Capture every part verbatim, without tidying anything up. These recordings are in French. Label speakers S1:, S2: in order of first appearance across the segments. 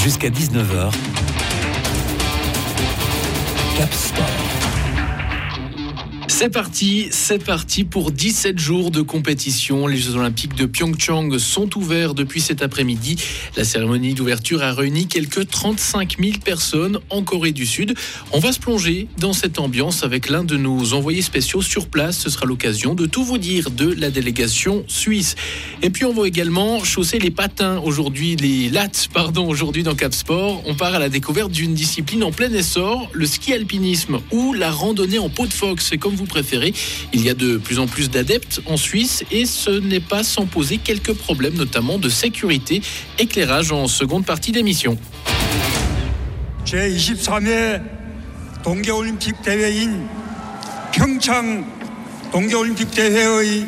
S1: Jusqu'à dix-neuf heures, Cap Sport.
S2: C'est parti, c'est parti pour dix-sept jours de compétition. Les Jeux Olympiques de Pyeongchang sont ouverts depuis cet après-midi. La cérémonie d'ouverture a réuni quelques trente-cinq mille personnes en Corée du Sud. On va se plonger dans cette ambiance avec l'un de nos envoyés spéciaux sur place. Ce sera l'occasion de tout vous dire de la délégation suisse. Et puis on va également chausser les patins aujourd'hui, les lattes, pardon, aujourd'hui dans Cap Sport. On part à la découverte d'une discipline en plein essor, le ski alpinisme ou la randonnée en peau de phoque. C'est comme vous préférez. Il y a de plus en plus d'adeptes en Suisse et ce n'est pas sans poser quelques problèmes, notamment de sécurité. Éclairage en seconde partie d'émission.
S3: 제이십삼 회 동계올림픽 대회인 평창 동계올림픽 대회의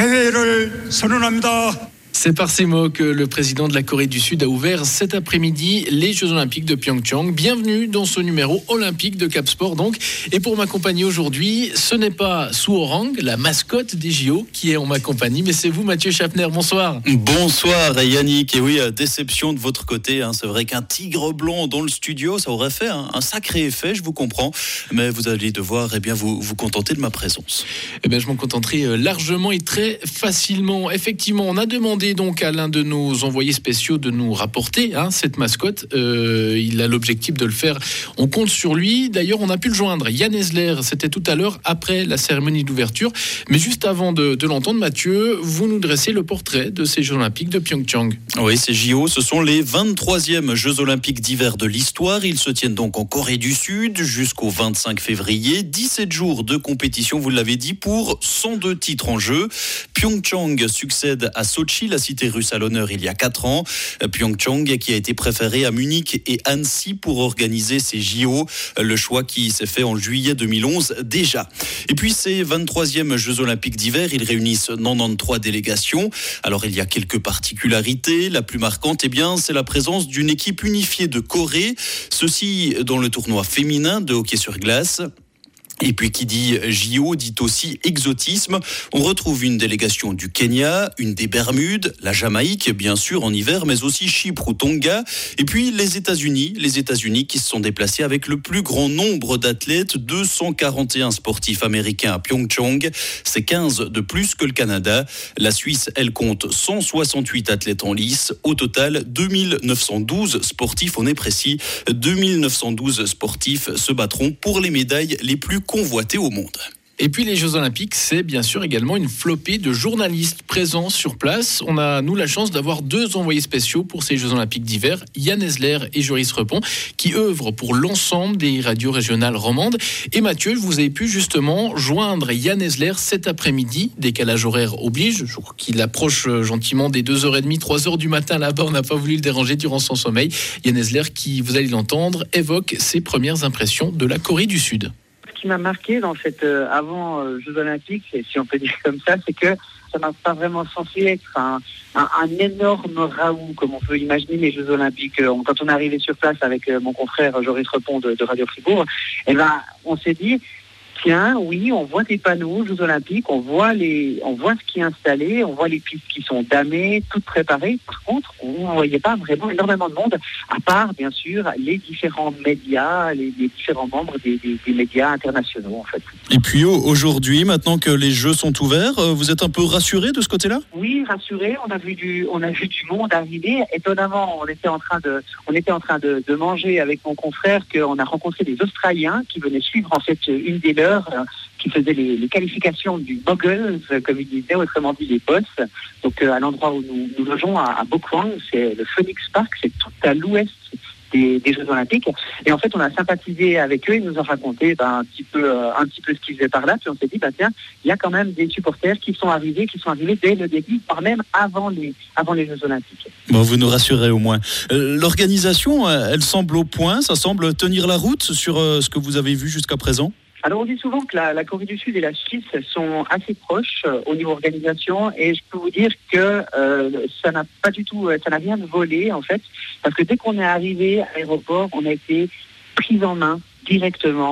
S3: 개회를 선언합니다.
S2: C'est par ces mots que le président de la Corée du Sud a ouvert cet après-midi les Jeux Olympiques de Pyeongchang. Bienvenue dans ce numéro olympique de Cap Sport donc. Et pour m'accompagner aujourd'hui, ce n'est pas Soo Ho-rang, la mascotte des J O, qui est en ma compagnie, mais c'est vous, Mathieu Schaffner. Bonsoir.
S4: Bonsoir Yannick. Et oui, déception de votre côté. Hein. C'est vrai qu'un tigre blanc dans le studio, ça aurait fait un, un sacré effet, je vous comprends. Mais vous allez devoir eh bien, vous, vous contenter de ma présence.
S2: Eh bien, je m'en contenterai largement et très facilement. Effectivement, on a demandé donc à l'un de nos envoyés spéciaux de nous rapporter hein, cette mascotte. Euh, il a l'objectif de le faire. On compte sur lui. D'ailleurs, on a pu le joindre. Yann Esler, c'était tout à l'heure après la cérémonie d'ouverture. Mais juste avant de, de l'entendre, Mathieu, vous nous dressez le portrait de ces Jeux Olympiques de Pyeongchang.
S4: Oui, ces J O, ce sont les vingt-troisièmes Jeux Olympiques d'hiver de l'histoire. Ils se tiennent donc en Corée du Sud jusqu'au vingt-cinq février. dix-sept jours de compétition, vous l'avez dit, pour cent deux titres en jeu. Pyeongchang succède à Sochi, la cité russe à l'honneur il y a quatre ans. Pyeongchang qui a été préféré à Munich et Annecy pour organiser ces J O. Le choix qui s'est fait en juillet deux mille onze déjà. Et puis ces vingt-troisièmes Jeux Olympiques d'hiver, ils réunissent quatre-vingt-treize délégations. Alors il y a quelques particularités. La plus marquante, eh bien, c'est la présence d'une équipe unifiée de Corée. Ceci dans le tournoi féminin de hockey sur glace. Et puis qui dit J O dit aussi exotisme. On retrouve une délégation du Kenya, une des Bermudes, la Jamaïque bien sûr en hiver, mais aussi Chypre ou Tonga. Et puis les États-Unis, les États-Unis qui se sont déplacés avec le plus grand nombre d'athlètes, deux cent quarante et un sportifs américains à Pyeongchang. C'est quinze de plus que le Canada. La Suisse, elle compte cent soixante-huit athlètes en lice. Au total, deux mille neuf cent douze sportifs, on est précis. deux mille neuf cent douze sportifs se battront pour les médailles les plus convoité au monde.
S2: Et puis les Jeux Olympiques, c'est bien sûr également une flopée de journalistes présents sur place. On a, nous, la chance d'avoir deux envoyés spéciaux pour ces Jeux Olympiques d'hiver, Yann Esler et Joris Repon, qui œuvrent pour l'ensemble des radios régionales romandes. Et Mathieu, vous avez pu justement joindre Yann Esler cet après-midi, décalage horaire oblige, je crois qu'il approche gentiment des deux heures trente, trois heures du matin là-bas, on n'a pas voulu le déranger durant son sommeil. Yann Esler, qui, vous allez l'entendre, évoque ses premières impressions de la Corée du Sud.
S5: Ce qui m'a marqué dans cette euh, avant euh, Jeux Olympiques, si on peut dire comme ça, c'est que ça n'a pas vraiment censé être un, un, un énorme raout comme on peut imaginer les Jeux Olympiques. Euh, quand on est arrivé sur place avec euh, mon confrère Joris Repon de, de Radio Fribourg, eh ben, on s'est dit, tiens, oui, on voit des panneaux Jeux Olympiques, on voit les, on voit ce qui est installé, on voit les pistes qui sont damées, toutes préparées. Par contre, on ne voyait pas vraiment énormément de monde, à part, bien sûr, les différents médias, les, les différents membres des, des, des médias internationaux, en fait.
S4: Et puis aujourd'hui, maintenant que les Jeux sont ouverts, vous êtes un peu rassuré de ce côté-là ?
S5: Oui, rassuré. On a vu du, on a vu du monde arriver. Étonnamment, on était en train de, on était en train de, de manger avec mon confrère qu'on a rencontré des Australiens qui venaient suivre en fait une des leurs, qui faisait les, les qualifications du Boggles, comme il disait, autrement dit les boss. Donc euh, à l'endroit où nous, nous logeons à, à Bokwang, c'est le Phoenix Park, c'est tout à l'ouest des, des Jeux Olympiques. Et en fait, on a sympathisé avec eux, ils nous ont raconté ben, un petit peu, euh, un petit peu ce qu'ils faisaient par là. Puis on s'est dit, bah tiens, il y a quand même des supporters qui sont arrivés, qui sont arrivés dès le début, voire même avant les, avant les Jeux Olympiques.
S4: Bon, vous nous rassurez au moins. Euh, l'organisation, elle semble au point, ça semble tenir la route sur euh, ce que vous avez vu jusqu'à présent.
S5: Alors on dit souvent que la, la Corée du Sud et la Suisse sont assez proches euh, au niveau organisation, et je peux vous dire que euh, ça n'a pas du tout, ça n'a rien volé en fait, parce que dès qu'on est arrivé à l'aéroport, on a été pris en main directement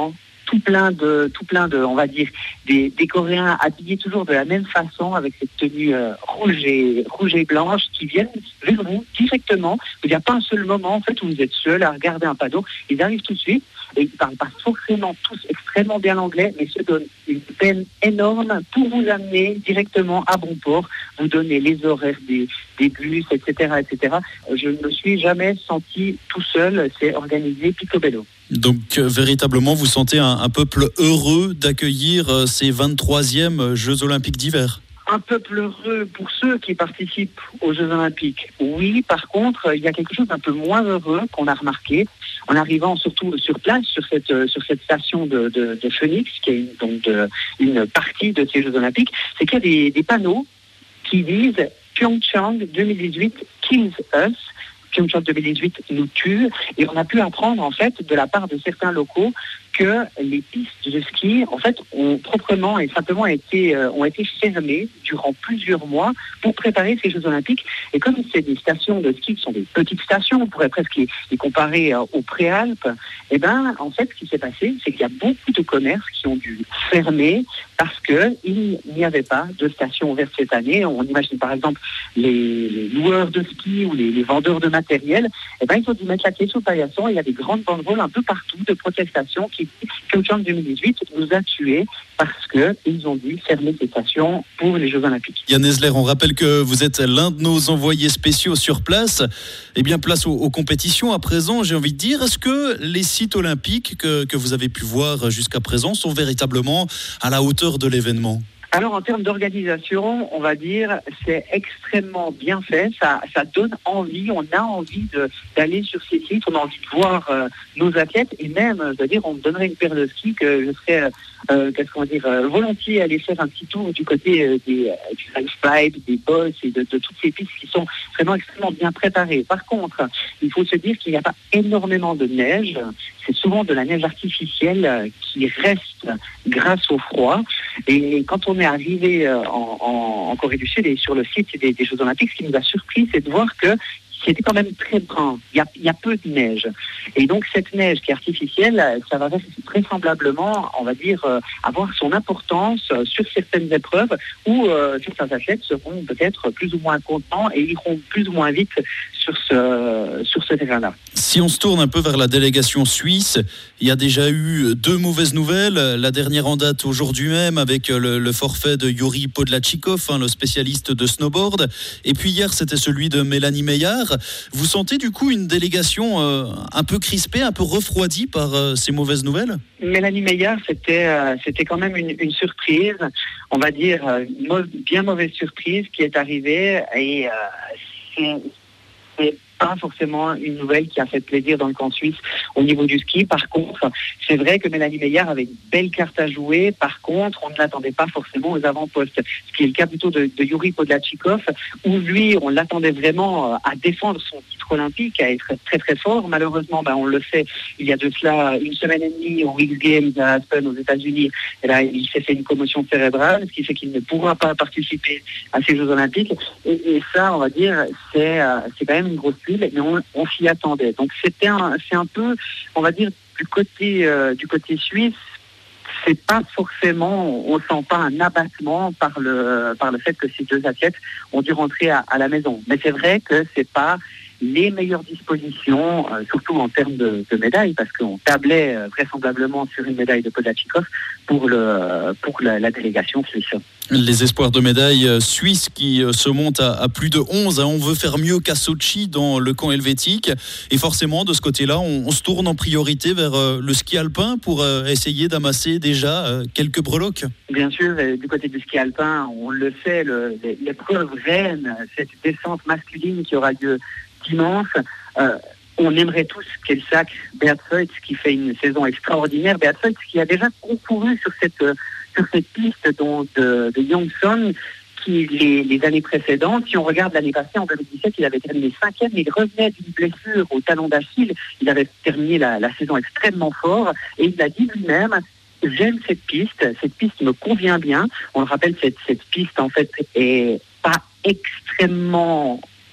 S5: tout plein de, tout plein de, on va dire, des, des Coréens habillés toujours de la même façon, avec cette tenue euh, rouge et rouge et blanche, qui viennent vers vous directement. Il n'y a pas un seul moment en fait où vous êtes seul à regarder un panneau. Ils arrivent tout de suite et ils ne parlent pas forcément tous extrêmement bien l'anglais, mais se donnent une peine énorme pour vous amener directement à bon port, vous donner les horaires des, des bus, et cetera, et cetera. Je ne me suis jamais senti tout seul. C'est organisé picobello.
S4: Donc euh, véritablement, vous sentez un, un peuple heureux d'accueillir euh, ces vingt-troisièmes Jeux Olympiques d'hiver?
S5: Un peuple heureux pour ceux qui participent aux Jeux Olympiques, oui. Par contre, il y a quelque chose d'un peu moins heureux qu'on a remarqué en arrivant surtout sur place, sur cette, sur cette station de, de, de Phoenix, qui est une, donc de, une partie de ces Jeux Olympiques, c'est qu'il y a des, des panneaux qui disent « Pyeongchang deux mille dix-huit kills us ». Pyeongchang deux mille dix-huit nous tue, et on a pu apprendre en fait de la part de certains locaux que les pistes de ski en fait ont proprement et simplement été euh, ont été fermées durant plusieurs mois pour préparer ces Jeux Olympiques. Et comme c'est des stations de ski qui sont des petites stations, on pourrait presque les, les comparer euh, aux Préalpes, et ben en fait ce qui s'est passé, c'est qu'il y a beaucoup de commerces qui ont dû fermer parce que il n'y avait pas de station ouverte cette année. On imagine par exemple les, les loueurs de ski ou les, les vendeurs de matériel, et ben ils ont dû mettre la clé sous le paillasson. Il y a des grandes banderoles un peu partout de protestation qui Pyeongchang deux mille dix-huit nous a tués parce qu'ils ont dû fermer ces stations pour les Jeux Olympiques.
S4: Yann Esler, on rappelle que vous êtes l'un de nos envoyés spéciaux sur place. Eh bien, place aux, aux compétitions à présent, j'ai envie de dire. Est-ce que les sites olympiques que, que vous avez pu voir jusqu'à présent sont véritablement à la hauteur de l'événement ?
S5: Alors en termes d'organisation, on va dire, c'est extrêmement bien fait. Ça, ça donne envie, on a envie de, d'aller sur ces sites, on a envie de voir euh, nos athlètes, et même, je veux dire, on me donnerait une paire de skis que je serais, euh, qu'est-ce qu'on va dire, euh, volontiers aller faire un petit tour du côté euh, des, euh, du halfpipe, des bosses et de, de toutes ces pistes qui sont vraiment extrêmement bien préparées. Par contre, il faut se dire qu'il n'y a pas énormément de neige. C'est souvent de la neige artificielle qui reste grâce au froid. Et quand on est arrivé en, en, en Corée du Sud et sur le site des, des Jeux Olympiques, ce qui nous a surpris, c'est de voir que c'était quand même très brun. Il y a, il y a peu de neige. Et donc, cette neige qui est artificielle, ça va vraisemblablement, on va dire, euh, avoir son importance euh, sur certaines épreuves où euh, certains athlètes seront peut-être plus ou moins contents et iront plus ou moins vite sur ce, sur ce terrain-là.
S4: Si on se tourne un peu vers la délégation suisse, il y a déjà eu deux mauvaises nouvelles. La dernière en date aujourd'hui même avec le, le forfait de Yuri Podlachikov, hein, le spécialiste de snowboard. Et puis hier, c'était celui de Mélanie Meillard. Vous sentez du coup une délégation euh, un peu crispée, un peu refroidie par euh, ces mauvaises nouvelles ?
S5: Mélanie Meillard, c'était, euh, c'était quand même une, une surprise, on va dire, euh, une mau- bien mauvaise surprise qui est arrivée. Et euh, c'est, c'est pas forcément une nouvelle qui a fait plaisir dans le camp suisse au niveau du ski. Par contre, c'est vrai que Mélanie Meillard avait une belle carte à jouer. Par contre, on ne l'attendait pas forcément aux avant-postes. Ce qui est le cas plutôt de, de Yuri Podlachikov, où lui, on l'attendait vraiment à défendre son titre olympique, à être très très fort. Malheureusement, ben, on le sait, il y a de cela une semaine et demie aux X Games à Aspen aux États-Unis, et là, il s'est fait une commotion cérébrale, ce qui fait qu'il ne pourra pas participer à ces Jeux Olympiques. Et, et ça, on va dire, c'est, euh, c'est quand même une grosse mais on, on s'y attendait. Donc c'était un, c'est un peu, on va dire, du côté euh, du côté suisse, c'est pas forcément, on sent pas un abattement par le par le fait que ces deux athlètes ont dû rentrer à, à la maison. Mais c'est vrai que c'est pas les meilleures dispositions, euh, surtout en termes de, de médailles, parce qu'on tablait euh, vraisemblablement sur une médaille de Podlachikov pour le pour la, la délégation suisse.
S4: Les espoirs de médailles suisses qui se montent à, à plus de onze. On veut faire mieux qu'à Sochi dans le camp helvétique. Et forcément, de ce côté-là, on, on se tourne en priorité vers le ski alpin pour essayer d'amasser déjà quelques breloques.
S5: Bien sûr, du côté du ski alpin, on le sait, le, l'épreuve reine, cette descente masculine qui aura lieu dimanche, euh, on aimerait tous qu'elle sacre Beat Feuz, qui fait une saison extraordinaire. Beat Feuz qui a déjà concouru sur cette, sur cette piste dont, de, de Youngson, qui les, les années précédentes, si on regarde l'année passée, en deux mille dix-sept, il avait terminé cinquième, il revenait d'une blessure au talon d'Achille, il avait terminé la, la saison extrêmement fort, et il a dit lui-même, j'aime cette piste, cette piste me convient bien. On le rappelle, cette, cette piste, en fait, est pas extrêmement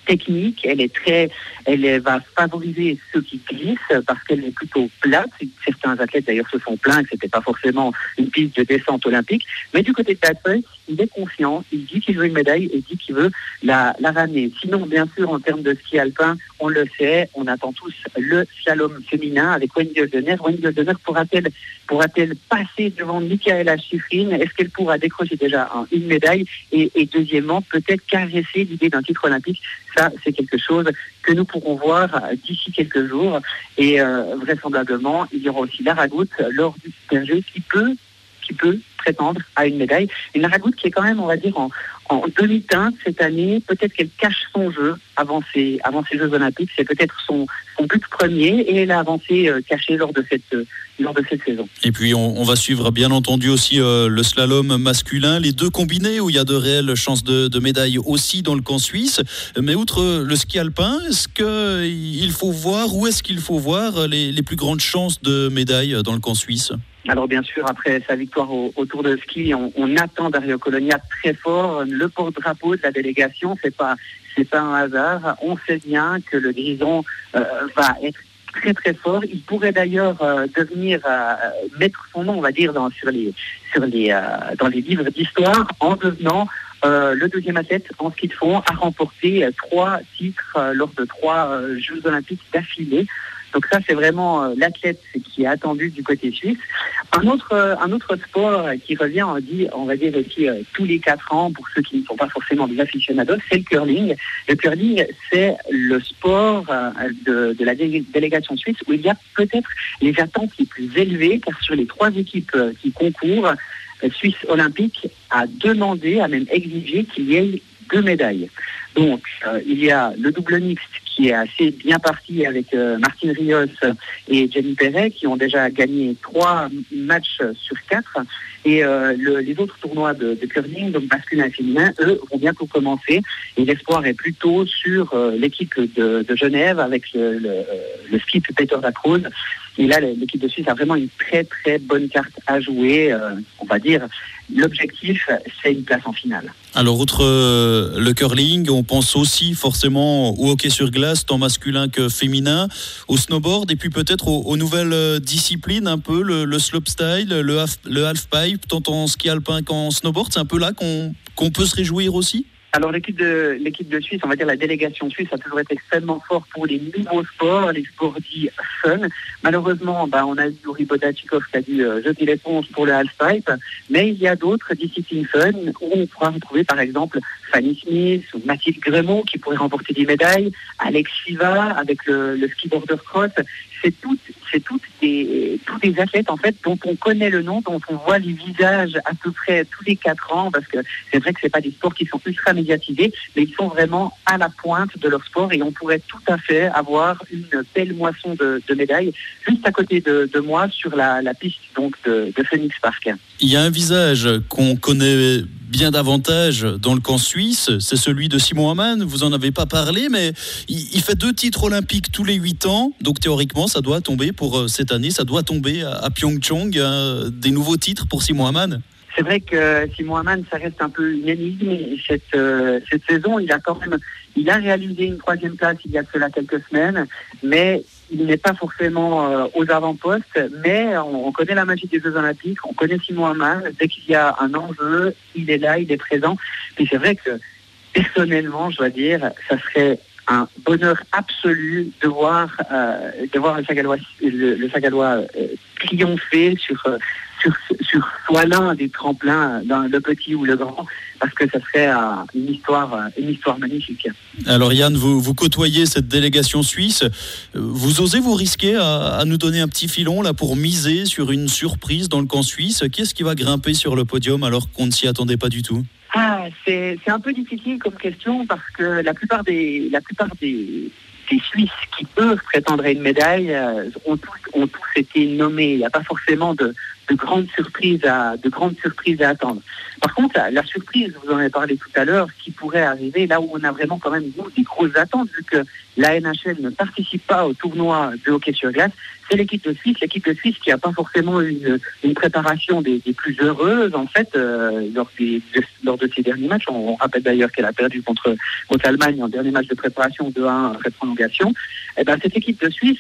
S5: technique, elle est très, elle est- va favoriser ceux qui glissent parce qu'elle est plutôt plate. Certains athlètes d'ailleurs se sont plaints que c'était pas forcément une piste de descente olympique. Mais du côté de Pateuil, il est confiant, il dit qu'il veut une médaille et dit qu'il veut la, la ramener. Sinon, bien sûr, en termes de ski alpin, on le sait, on attend tous le slalom féminin avec Wendy Holdener. Wendy Holdener pourra-t-elle, pourra-t-elle passer devant Michaela Schifrin? Est-ce qu'elle pourra décrocher déjà un- une médaille? Et, et deuxièmement, peut-être caresser l'idée d'un titre olympique. Ça, c'est quelque chose que nous pourrons voir d'ici quelques jours. Et euh, vraisemblablement, il y aura aussi Lara Gut lors du Super G qui peut, qui peut prétendre à une médaille. Une Lara Gut qui est quand même, on va dire, en, en demi-teinte cette année. Peut-être qu'elle cache son jeu avant ses, avant ces Jeux Olympiques. C'est peut-être son, son but premier et elle a avancé euh, cachée lors de cette, euh, lors de cette saison.
S4: Et puis on, on va suivre bien entendu aussi euh, le slalom masculin, les deux combinés où il y a de réelles chances de, de médailles aussi dans le camp suisse. Mais outre le ski alpin, est-ce qu'il faut voir, où est-ce qu'il faut voir les, les plus grandes chances de médailles dans le camp suisse?
S5: Alors bien sûr, après sa victoire au, au Tour de Ski, on, on attend Dario Colonia très fort. Le porte-drapeau de la délégation, c'est pas c'est pas un hasard. On sait bien que le Grison euh, va être très très fort. Il pourrait d'ailleurs euh, devenir euh, mettre son nom, on va dire, dans, sur les sur les euh, dans les livres d'histoire en devenant euh, le deuxième athlète en ski de fond à remporter euh, trois titres euh, lors de trois euh, Jeux Olympiques d'affilée. Donc ça, c'est vraiment euh, l'athlète qui est attendu du côté suisse. Un autre, euh, un autre sport qui revient, on, dit, on va dire aussi euh, tous les quatre ans, pour ceux qui ne sont pas forcément des aficionados, c'est le curling. Le curling, c'est le sport euh, de, de la dé- délégation suisse où il y a peut-être les attentes les plus élevées, car sur les trois équipes euh, qui concourent, euh, Suisse olympique a demandé, a même exigé qu'il y ait deux médailles. Donc, euh, il y a le double mixte qui est assez bien parti avec euh, Martine Rios et Jenny Perret qui ont déjà gagné trois matchs sur quatre. Et euh, le, les autres tournois de, de curling, donc masculin et féminin, eux, vont bientôt commencer. Et l'espoir est plutôt sur euh, l'équipe de, de Genève avec le, le, le skip Peter Dacruz. Et là, l'équipe de Suisse a vraiment une très très bonne carte à jouer. Euh, on va dire, l'objectif, c'est une place en finale.
S4: Alors, outre euh, le curling, on pense aussi forcément au hockey sur glace, tant masculin que féminin, au snowboard, et puis peut-être aux, aux nouvelles euh, disciplines, un peu le, le slopestyle, le half, le halfpipe, tant en ski alpin qu'en snowboard. C'est un peu là qu'on, qu'on peut se réjouir aussi?
S5: Alors l'équipe de l'équipe de Suisse, on va dire la délégation suisse a toujours été extrêmement fort pour les nouveaux sports, les sports dits fun. Malheureusement, bah, on a eu Yuri Bodachikov qui a dû euh, jeter l'éponge pour le halfpipe, mais il y a d'autres disciplines fun où on pourra retrouver par exemple Fanny Smith ou Mathilde Grémont qui pourraient remporter des médailles, Alex Chiva avec le, le ski border cross. C'est toutes, c'est toutes des, tous des athlètes en fait dont on connaît le nom, dont on voit les visages à peu près tous les quatre ans, parce que c'est vrai que c'est pas des sports qui sont ultra médiatisés, mais ils sont vraiment à la pointe de leur sport et on pourrait tout à fait avoir une belle moisson de, de médailles juste à côté de, de moi sur la, la piste donc de, de Phoenix Park.
S4: Il y a un visage qu'on connaît bien davantage dans le camp suisse, c'est celui de Simon Hamann. Vous en avez pas parlé, mais il, il fait deux titres olympiques tous les huit ans, donc théoriquement ça doit tomber pour euh, cette année, ça doit tomber à, à Pyeongchang, euh, des nouveaux titres pour Simon Hamann.
S5: C'est vrai que Simon Hamann, ça reste un peu une énigme. Cette, euh, cette saison, il a quand même, il a réalisé une troisième place il y a de cela quelques semaines, mais il n'est pas forcément euh, aux avant-postes. Mais on, on connaît la magie des Jeux Olympiques, on connaît Simon Hamann. Dès qu'il y a un enjeu, il est là, il est présent. Puis c'est vrai que personnellement, je dois dire, ça serait un bonheur absolu de voir, euh, de voir le Sagallois, le, le Sagallois euh, triompher sur, euh, sur, sur soit l'un des tremplins, dans le petit ou le grand, parce que ça serait euh, une histoire, une histoire magnifique.
S4: Alors Yann, vous, vous côtoyez cette délégation suisse. Vous osez vous risquer à, à nous donner un petit filon là pour miser sur une surprise dans le camp suisse? Qui est-ce qui va grimper sur le podium alors qu'on ne s'y attendait pas du tout?
S5: Ah, c'est, c'est un peu difficile comme question parce que la plupart des, la plupart des, des Suisses qui peuvent prétendre à une médaille euh, ont tous, ont tous été nommés. Il n'y a pas forcément de, de grandes surprises à, de grandes surprises à attendre. Par contre, la, la surprise, vous en avez parlé tout à l'heure, qui pourrait arriver là où on a vraiment quand même nous, des grosses attentes, vu que la N H L ne participe pas au tournoi de hockey sur glace, c'est l'équipe de Suisse. L'équipe de Suisse qui n'a pas forcément une, une préparation des, des plus heureuses, en fait, euh, lors, des, de, lors de ces derniers matchs. On, on rappelle d'ailleurs qu'elle a perdu contre, contre l'Allemagne en dernier match de préparation deux à un après prolongation. Eh ben, cette équipe de Suisse,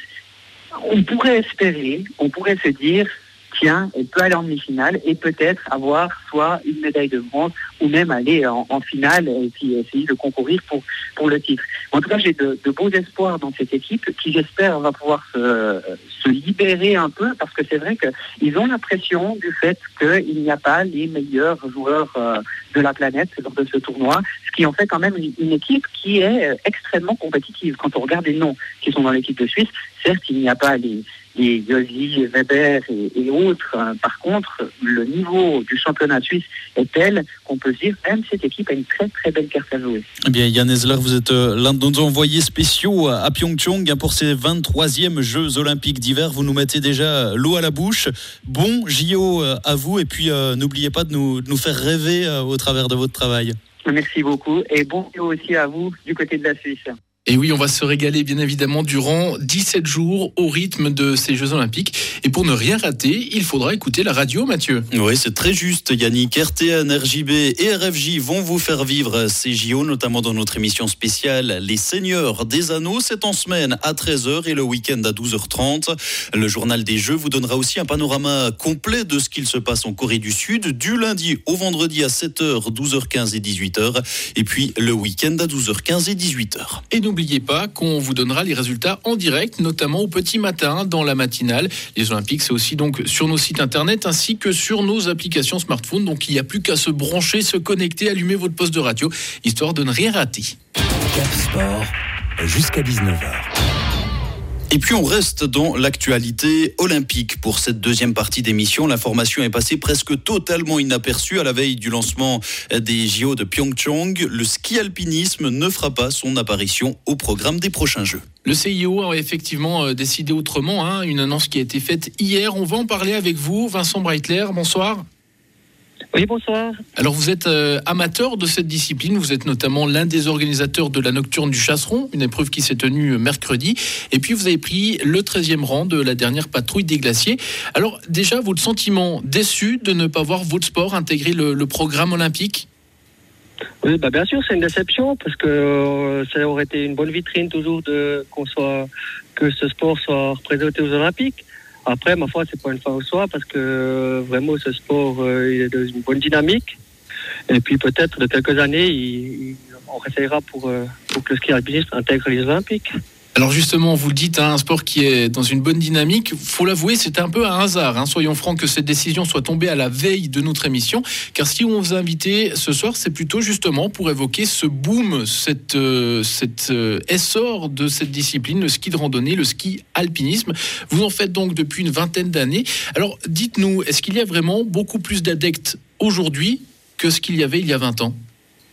S5: on pourrait espérer, on pourrait se dire, tiens, elle peut aller en demi-finale et peut-être avoir soit une médaille de bronze ou même aller en, en finale et puis essayer de concourir pour, pour le titre. En tout cas, j'ai de, de beaux espoirs dans cette équipe qui, j'espère, va pouvoir se, se libérer un peu parce que c'est vrai qu'ils ont l'impression du fait qu'il n'y a pas les meilleurs joueurs euh, de la planète lors de ce tournoi, ce qui en fait quand même une, une équipe qui est extrêmement compétitive. Quand on regarde les noms qui sont dans l'équipe de Suisse, certes, il n'y a pas les les Yossi, Weber et, et autres. Par contre, le niveau du championnat suisse est tel qu'on peut dire même cette équipe a une très très belle carte à jouer.
S4: Eh bien, Yann Ezler, vous êtes l'un de nos envoyés spéciaux à Pyeongchang pour ces vingt-troisièmes Jeux Olympiques d'hiver. Vous nous mettez déjà l'eau à la bouche. Bon J O à vous et puis euh, n'oubliez pas de nous, de nous faire rêver euh, au travers de votre travail.
S5: Merci beaucoup et bon J O aussi à vous du côté de la Suisse.
S2: Et oui, on va se régaler bien évidemment durant dix-sept jours au rythme de ces Jeux Olympiques. Et pour ne rien rater, il faudra écouter la radio, Mathieu.
S4: Oui, c'est très juste, Yannick. R T N, R J B et R F J vont vous faire vivre ces J O, notamment dans notre émission spéciale Les Seigneurs des Anneaux. C'est en semaine à treize heures et le week-end à douze heures trente. Le journal des Jeux vous donnera aussi un panorama complet de ce qu'il se passe en Corée du Sud, du lundi au vendredi à sept heures, douze heures quinze et dix-huit heures. Et puis le week-end à douze heures quinze et dix-huit heures.
S2: Et n'oubliez pas qu'on vous donnera les résultats en direct, notamment au petit matin dans la matinale. Les Olympiques, c'est aussi donc sur nos sites internet ainsi que sur nos applications smartphone. Donc il n'y a plus qu'à se brancher, se connecter, allumer votre poste de radio, histoire de ne rien rater.
S1: Cap Sport, jusqu'à dix-neuf heures.
S4: Et puis on reste dans l'actualité olympique pour cette deuxième partie d'émission. L'information est passée presque totalement inaperçue à la veille du lancement des J O de Pyeongchang. Le ski alpinisme ne fera pas son apparition au programme des prochains Jeux.
S2: Le C I O a effectivement décidé autrement, hein, une annonce qui a été faite hier. On va en parler avec vous, Vincent Breitler. Bonsoir.
S6: Oui, bonsoir.
S2: Alors vous êtes euh, amateur de cette discipline, vous êtes notamment l'un des organisateurs de la Nocturne du Chasseron, une épreuve qui s'est tenue mercredi, et puis vous avez pris le treizième rang de la dernière patrouille des glaciers. Alors déjà, votre sentiment déçu de ne pas voir votre sport intégrer le, le programme olympique ?
S6: Oui, bah bien sûr, c'est une déception, parce que euh, ça aurait été une bonne vitrine toujours de, qu'on soit, que ce sport soit représenté aux Olympiques. Après, ma foi, c'est pas une fin au soi parce que euh, vraiment ce sport, euh, il est dans une bonne dynamique. Et puis peut-être de quelques années, il, il, on essaiera pour, euh, pour que le ski alpinisme intègre les Olympiques.
S2: Alors justement, vous le dites, hein, un sport qui est dans une bonne dynamique. Faut l'avouer, c'est un peu un hasard. Hein. Soyons francs que cette décision soit tombée à la veille de notre émission. Car si on vous a invité ce soir, c'est plutôt justement pour évoquer ce boom, cette, euh, cet euh, essor de cette discipline, le ski de randonnée, le ski alpinisme. Vous en faites donc depuis une vingtaine d'années. Alors dites-nous, est-ce qu'il y a vraiment beaucoup plus d'adeptes aujourd'hui que ce qu'il y avait il y a vingt ans ?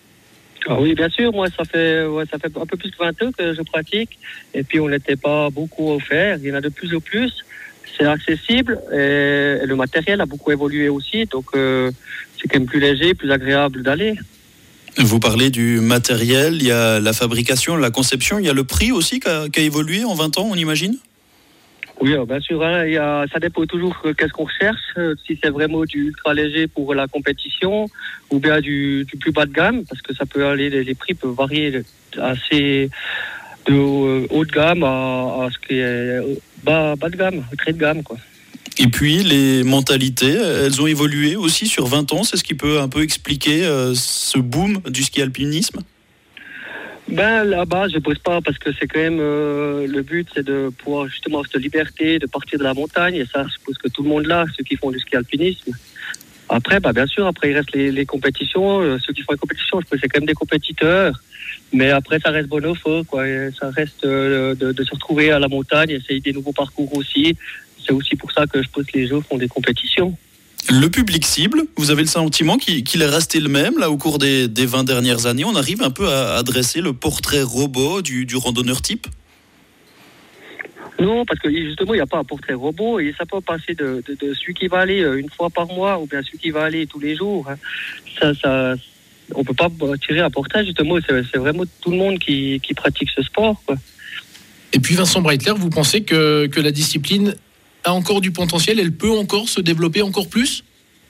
S6: Ah oui, bien sûr. Moi, ça fait, ouais, ça fait un peu plus que vingt ans que je pratique. Et puis, on n'était pas beaucoup offert. Il y en a de plus en plus. C'est accessible. Et, et le matériel a beaucoup évolué aussi. Donc, euh, c'est quand même plus léger, plus agréable d'aller.
S4: Vous parlez du matériel. Il y a la fabrication, la conception. Il y a le prix aussi qui a, qui a évolué en vingt ans, on imagine ?
S6: Oui, bien sûr. Hein, il y a, ça dépend toujours euh, qu'est-ce qu'on recherche. Euh, si c'est vraiment du ultra léger pour la compétition ou bien du, du plus bas de gamme, parce que ça peut aller, les, les prix peuvent varier assez de euh, haut de gamme à, à ce qui est bas, bas de gamme, très de gamme, quoi.
S4: Et puis les mentalités, elles ont évolué aussi sur vingt ans. C'est ce qui peut un peu expliquer euh, ce boom du ski alpinisme ?
S6: Ben là-bas, je ne pose pas parce que c'est quand même euh, le but, c'est de pouvoir justement cette liberté de partir de la montagne et ça, je suppose que tout le monde l'a, ceux qui font du ski alpinisme. Après, bah bien sûr, après il reste les, les compétitions, euh, ceux qui font les compétitions, je pense que c'est quand même des compétiteurs, mais après ça reste bon au feu, quoi. Et ça reste euh, de, de se retrouver à la montagne, essayer des nouveaux parcours aussi. C'est aussi pour ça que je pense que les Jeux font des compétitions.
S4: Le public cible, vous avez le sentiment qu'il, qu'il est resté le même là au cours des, des vingt dernières années. On arrive un peu à, à dresser le portrait robot du, du randonneur type ?
S6: Non, parce que justement, il n'y a pas un portrait robot et ça peut passer de, de, de celui qui va aller une fois par mois ou bien celui qui va aller tous les jours. Hein. Ça, ça, on ne peut pas tirer un portrait, justement. C'est, c'est vraiment tout le monde qui, qui pratique ce sport, quoi.
S2: Et puis Vincent Breitler, vous pensez que, que la discipline a encore du potentiel, elle peut encore se développer encore plus ?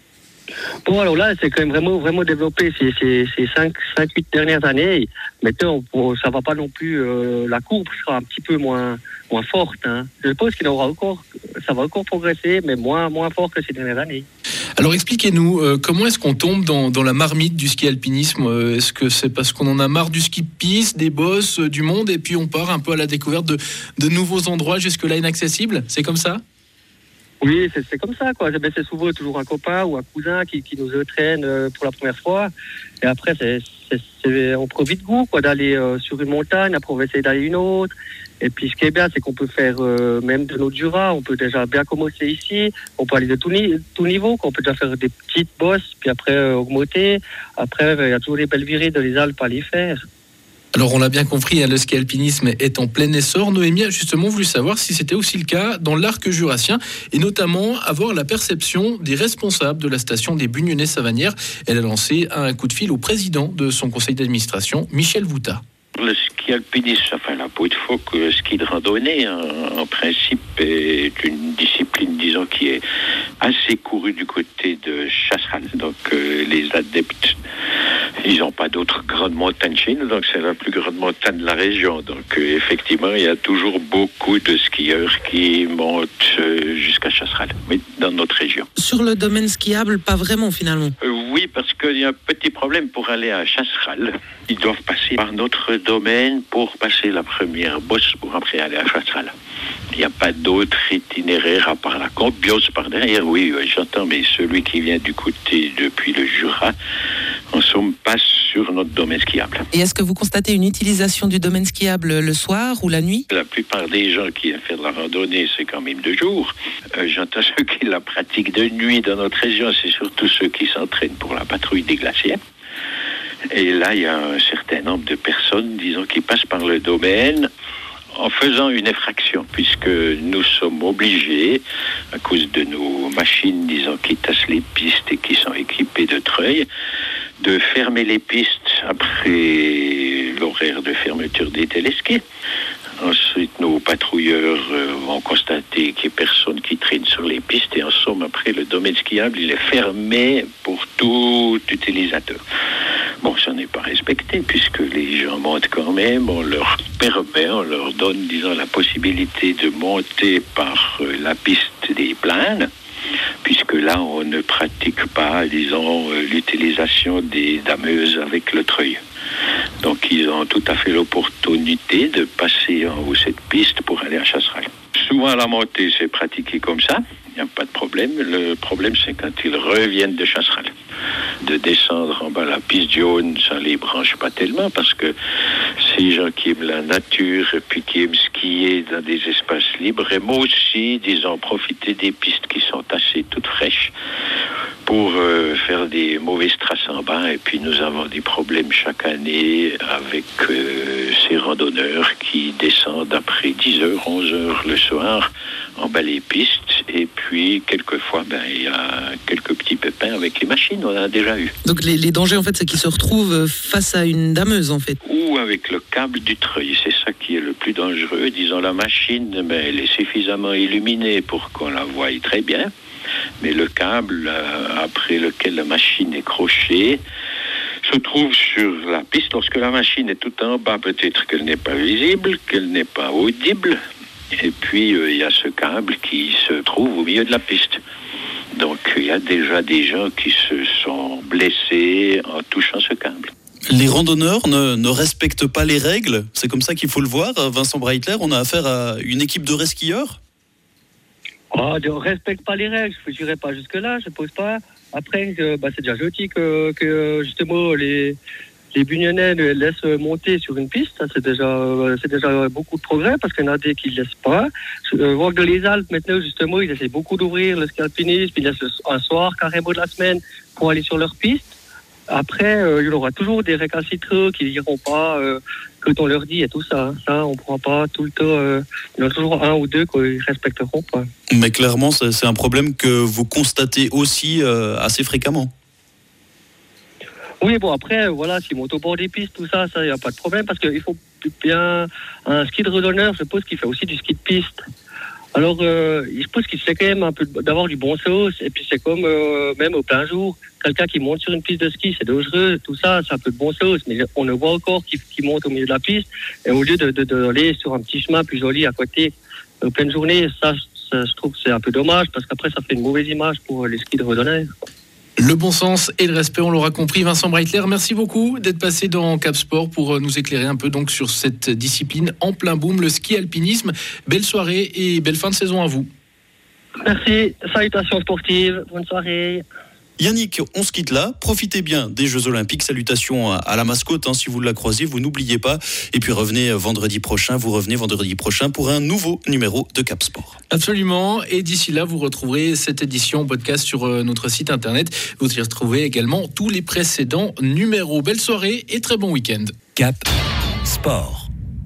S6: Bon, alors là, c'est quand même vraiment, vraiment développé ces, ces, ces cinq, huit dernières années. Maintenant, on, ça ne va pas non plus, euh, la courbe sera un petit peu moins, moins forte. Hein. Je pense qu'il aura encore, ça va encore progresser, mais moins, moins fort que ces dernières années.
S2: Alors expliquez-nous, euh, comment est-ce qu'on tombe dans, dans la marmite du ski alpinisme ? euh, Est-ce que c'est parce qu'on en a marre du ski de piste, des bosses, euh, du monde, et puis on part un peu à la découverte de, de nouveaux endroits jusque-là inaccessibles ? C'est comme ça ?
S6: Oui, c'est, c'est comme ça, quoi. C'est, c'est souvent toujours un copain ou un cousin qui, qui nous entraîne pour la première fois. Et après, c'est, c'est, c'est, on prend vite goût, quoi, d'aller euh, sur une montagne. Après, on va essayer d'aller une autre. Et puis, ce qui est bien, c'est qu'on peut faire euh, même de notre Jura. On peut déjà bien commencer ici. On peut aller de tout, ni- tout niveau, quoi. On peut déjà faire des petites bosses, puis après euh, augmenter. Après, il y a toujours les belles virées de les Alpes à les faire.
S2: Alors on l'a bien compris, hein, le ski alpinisme est en plein essor. Noémie a justement voulu savoir si c'était aussi le cas dans l'arc jurassien et notamment avoir la perception des responsables de la station des Bugnonnet-Savanières. Elle a lancé un coup de fil au président de son conseil d'administration, Michel Vouta.
S7: Le ski alpinisme, enfin la peau de phoque, le ski de randonnée, en, en principe, est une discipline, disons, qui est assez courue du côté de Chasseral. Donc euh, les adeptes, ils n'ont pas d'autres grandes montagnes chez nous, donc c'est la plus grande montagne de la région. Donc euh, effectivement, il y a toujours beaucoup de skieurs qui montent euh, jusqu'à Chasseral, mais dans notre région.
S8: Sur le domaine skiable, pas vraiment finalement.
S7: Euh, oui, parce qu'il y a un petit problème pour aller à Chasseral. Ils doivent passer par notre domaine pour passer la première bosse pour après aller à Chasseral. Il n'y a pas d'autre itinéraire à part la Combios par derrière. Oui, oui, j'entends, mais celui qui vient du côté depuis le Jura, en somme, passe sur notre domaine skiable.
S8: Et est-ce que vous constatez une utilisation du domaine skiable le soir ou la nuit ?
S7: La plupart des gens qui viennent faire de la randonnée, c'est quand même de jour. Euh, j'entends ceux qui la pratiquent de nuit dans notre région, c'est surtout ceux qui s'entraînent pour la patrouille des glaciers. Et là, il y a un certain nombre de personnes, disons, qui passent par le domaine en faisant une effraction, puisque nous sommes obligés, à cause de nos machines, disons, qui tassent les pistes et qui sont équipées de treuils, de fermer les pistes après l'horaire de fermeture des téléskis. Ensuite, nos patrouilleurs euh, vont constater qu'il n'y a personne qui traîne sur les pistes et en somme, après, le domaine skiable, il est fermé pour tout utilisateur. Bon, ça n'est pas respecté puisque les gens montent quand même, on leur permet, on leur donne, disons, la possibilité de monter par euh, la piste des plaines, puisque là, on ne pratique pas, disons, euh, l'utilisation des dameuses avec le treuil. Donc, ils ont tout à fait l'opportunité de passer en haut cette piste pour aller à Chasseral. Souvent, la montée, c'est pratiqué comme ça. Il n'y a pas de problème. Le problème, c'est quand ils reviennent de Chasseral. De descendre en bas la piste jaune, ça ne les branche pas tellement parce que ces gens qui aiment la nature et puis qui aiment skier dans des espaces libres aiment aussi, disons, profiter des pistes qui sont assez toutes fraîches pour euh, faire des mauvaises traces en bas. Et puis nous avons des problèmes chaque année avec euh, ces randonneurs qui descendent après dix heures, onze heures le soir en bas les pistes. Et puis quelquefois, ben, il y a quelques petits pépins avec les machines, on en a déjà eu.
S8: Donc les, les dangers, en fait, c'est qu'ils se retrouvent face à une dameuse, en fait.
S7: Ou avec le câble du treuil, c'est ça qui est le plus dangereux. Disons, la machine, ben, elle est suffisamment illuminée pour qu'on la voie très bien. Mais le câble euh, après lequel la machine est crochée se trouve sur la piste. Lorsque la machine est tout en bas, peut-être qu'elle n'est pas visible, qu'elle n'est pas audible. Et puis, euh, il y a ce câble qui se trouve au milieu de la piste. Donc, il y a déjà des gens qui se sont blessés en touchant ce câble.
S4: Les randonneurs ne, ne respectent pas les règles. C'est comme ça qu'il faut le voir. Vincent Breitler, on a affaire à une équipe de resskieurs.
S6: Oh, on ne respecte pas les règles, je n'irai pas jusque-là, je ne pose pas. Après, euh, bah, c'est déjà gentil que, que justement les, les Bugnonnais laissent monter sur une piste. Ça, c'est, déjà, c'est déjà beaucoup de progrès parce qu'il y en a des qui ne laissent pas. Je euh, vois que dans les Alpes, maintenant, justement, ils essaient beaucoup d'ouvrir le ski alpinisme. Ils laissent un soir carrément de la semaine pour aller sur leur piste. Après, euh, il y aura toujours des récalcitreux qui n'iront pas euh, quand on leur dit et tout ça. Ça, on ne pourra pas tout le temps. Euh, il y en a toujours un ou deux qui ne respecteront pas.
S4: Mais clairement, c'est, c'est un problème que vous constatez aussi euh, assez fréquemment.
S6: Oui, bon, après, voilà, si moto-bord des pistes, tout ça, ça, il n'y a pas de problème parce qu'il faut bien un ski de randonneur, je suppose qu'il fait aussi du ski de piste. Alors, euh, je pense qu'il sait quand même un peu d'avoir du bon sauce. Et puis, c'est comme, euh, même au plein jour, quelqu'un qui monte sur une piste de ski, c'est dangereux, tout ça, c'est un peu de bon sauce. Mais on le voit encore qui, qui monte au milieu de la piste. Et au lieu de, de, de aller sur un petit chemin plus joli à côté, en pleine journée, ça, ça, je trouve que c'est un peu dommage parce qu'après, ça fait une mauvaise image pour les skis de randonneur.
S2: Le bon sens et le respect, on l'aura compris. Vincent Breitler, merci beaucoup d'être passé dans Cap Sport pour nous éclairer un peu donc sur cette discipline en plein boom, le ski alpinisme. Belle soirée et belle fin de saison à vous.
S6: Merci, salutations sportives, bonne soirée.
S4: Yannick, on se quitte là. Profitez bien des Jeux Olympiques. Salutations à la mascotte. Hein, si vous la croisez, vous n'oubliez pas. Et puis revenez vendredi prochain. Vous revenez vendredi prochain pour un nouveau numéro de Cap Sport.
S2: Absolument. Et d'ici là, vous retrouverez cette édition podcast sur notre site internet. Vous y retrouvez également tous les précédents numéros. Belle soirée et très bon week-end.
S1: Cap Sport.